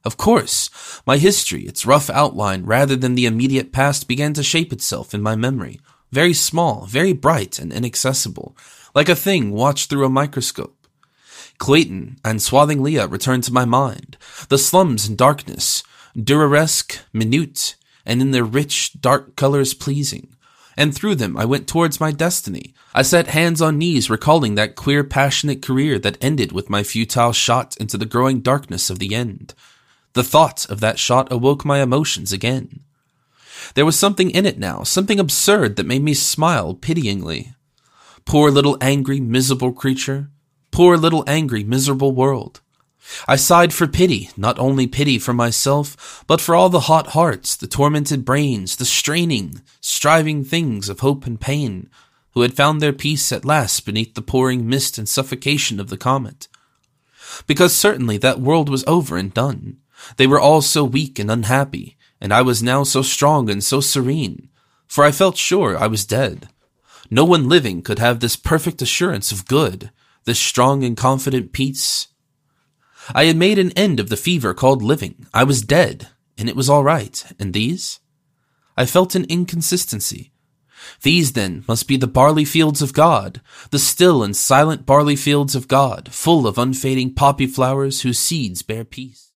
Of course, my history, its rough outline rather than the immediate past, began to shape itself in my memory. Very small, very bright and inaccessible, like a thing watched through a microscope. Clayton and Swathing Leah returned to my mind, the slums in darkness, Duraresque, minute, and in their rich, dark colors pleasing. And through them I went towards my destiny. I set hands on knees recalling that queer, passionate career that ended with my futile shot into the growing darkness of the end. The thought of that shot awoke my emotions again. There was something in it now, something absurd that made me smile pityingly. Poor little angry, miserable creature. Poor little angry, miserable world. I sighed for pity, not only pity for myself, but for all the hot hearts, the tormented brains, the straining, striving things of hope and pain, who had found their peace at last beneath the pouring mist and suffocation of the comet. Because certainly that world was over and done. They were all so weak and unhappy, and I was now so strong and so serene, for I felt sure I was dead. No one living could have this perfect assurance of good, this strong and confident peace. I had made an end of the fever called living. I was dead, and it was all right. And these? I felt an inconsistency. These, then, must be the barley fields of God, the still and silent barley fields of God, full of unfading poppy flowers whose seeds bear peace.